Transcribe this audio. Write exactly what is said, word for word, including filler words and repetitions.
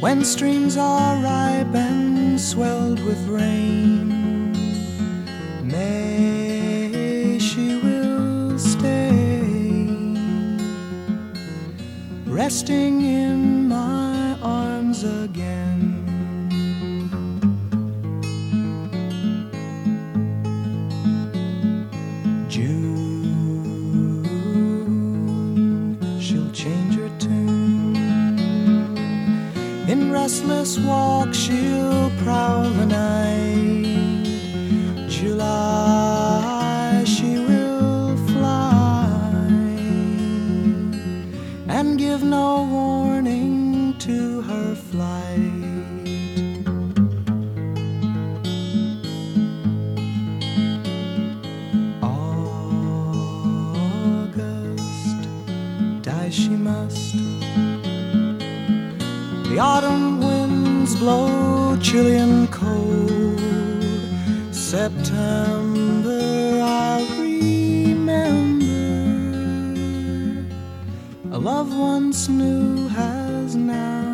when streams are ripe and swelled with rain. May she will stay, resting in my arms again. June, she'll change her tune. In restless walk she'll prowl the night. July, she will fly and give no warning to her flight. August, die she must. The autumn winds blow chilly and cold. September I'll remember. A love once new has now